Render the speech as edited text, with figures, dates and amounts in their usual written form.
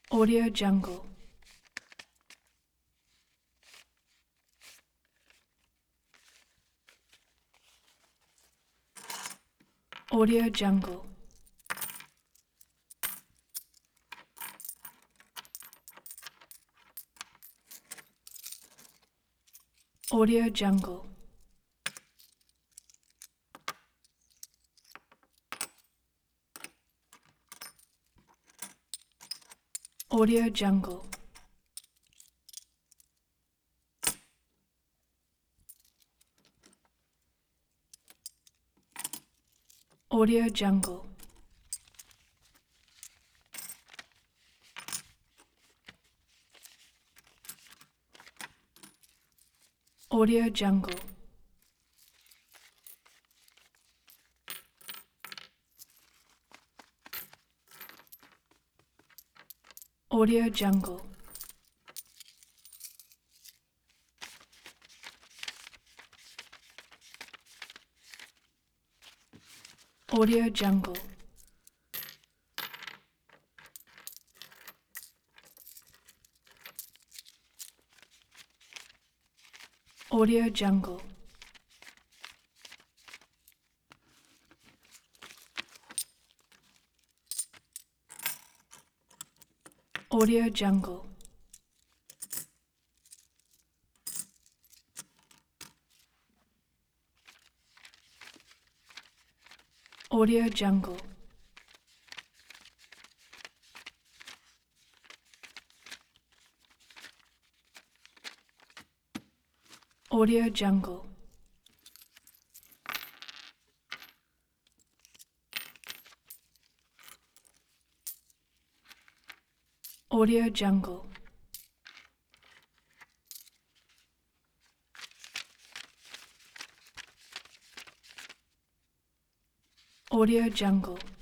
Audio Jungle. Audio Jungle. Audio Jungle. Audio Jungle. Audio Jungle. Audio Jungle. Audio Jungle. Audio Jungle. Audio Jungle. Audio Jungle. Audio Jungle. Audio Jungle. Audio Jungle. Audio Jungle.